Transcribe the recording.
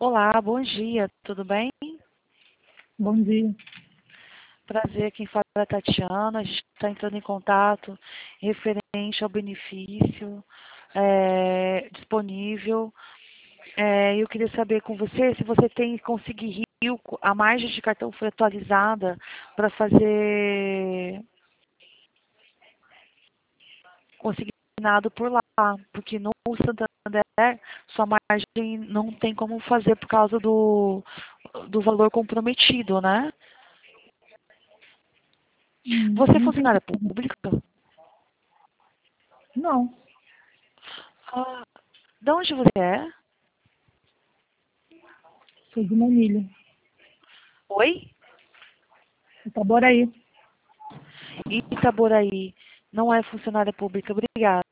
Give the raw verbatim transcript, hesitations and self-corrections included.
Olá, bom dia, tudo bem? Bom dia. Prazer, quem fala é a Tatiana. A gente está entrando em contato referente ao benefício é, disponível. É, eu queria saber com você se você tem conseguido, a margem de cartão foi atualizada para fazer consignado por lá, porque no Santander sua margem não tem como fazer por causa do, do valor comprometido, né? Hum, Você é não entendi. funcionária pública? Não, Ah, de onde você é? sou de Manilha. Oi? Itaboraí. Itaboraí. Não é funcionária pública. Obrigada.